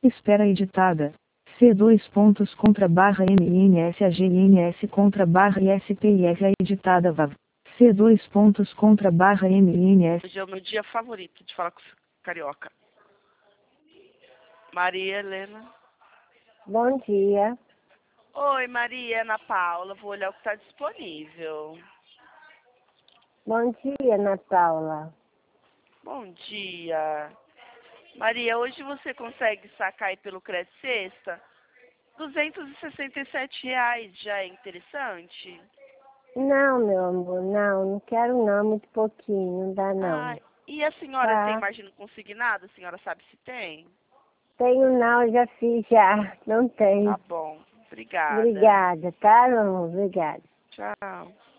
Espera editada. C dois pontos contra barra MINSAGINS contra barra ISPIR editada VAV. C dois pontos contra barra MINS. Hoje é o meu dia favorito de falar com os carioca. Maria Helena. Bom dia. Oi, Maria, Ana Paula. Vou olhar o que está disponível. Bom dia, Ana Paula. Bom dia. Maria, hoje você consegue sacar aí pelo Crédito Sexta? R$ 267 já é interessante? Não, meu amor, não quero não, muito pouquinho, não dá não. Ah, e a senhora tem Tá? margem consignada? A senhora sabe se tem? Tenho não, já fiz já, não Tá tem. bom. Obrigada. Obrigada, tá, meu amor? Obrigada. Tchau.